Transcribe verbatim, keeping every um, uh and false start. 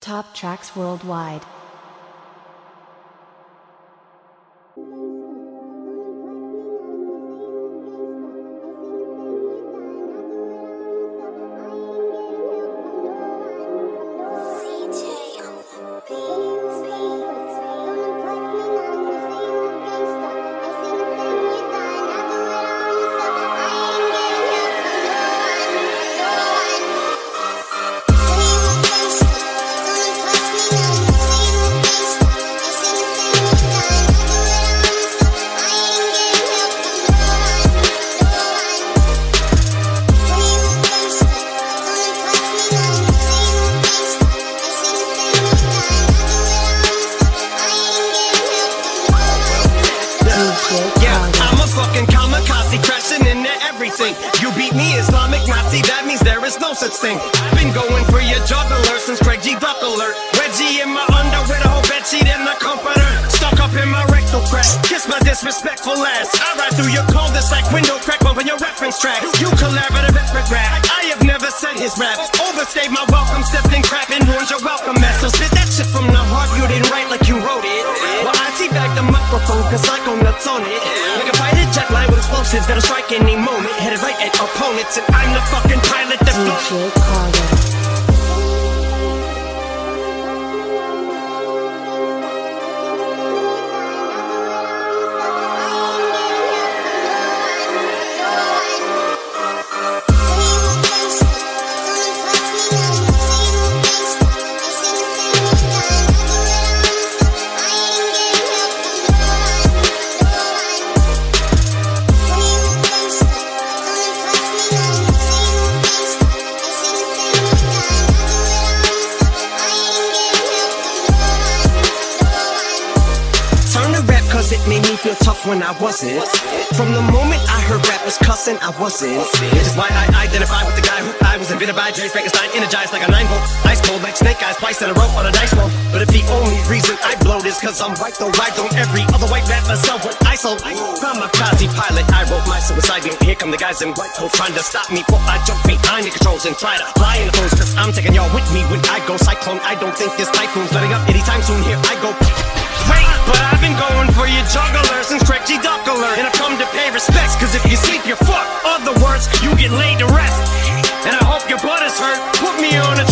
Top tracks worldwide. You beat me, Islamic Nazi, that means there is no such thing. I've been going for your juggler since Craig G. Duck alert. Reggie in my under with a whole bedsheet and a comforter. Stuck up in my rectal crack, kiss my disrespectful ass. I ride through your cul-de-sac window crack, bumping your reference tracks. You collaborative epic rap, I have never said his raps. Overstayed my welcome, stepped in crap and ruined your welcome mess. So spit that shit from the heart, you didn't write like you wrote it. Well, I teabag the microphone cause I go nuts on it. Like a fighter jet line with explosives that'll strike any moment. Headed right at opponents and I'm the fucking pilot that floats. It made me feel tough when I wasn't. From the moment I heard rappers cussing, I wasn't. Which is why I identify with the guy who I was invented by. Jerry Frankenstein, energized like a nine volt. Ice cold like snake eyes, twice in a row on a dice roll. But if the only reason I blowed is cause I'm white, though I don't every other white rapper sell what I sold. Kamikaze pilot, I wrote my suicide note. Here come the guys in white coats trying to stop me before I jump behind the controls and try to fly in the phones. Cause I'm taking y'all with me when I go cyclone. I don't think this typhoon's letting up anytime soon. Here I go. Wait, but I've been going for your juggler since Craig G. Duck alert. And I've come to pay respects, cause if you sleep, you're fucked. Other words, you get laid to rest. And I hope your butt is hurt. Put me on a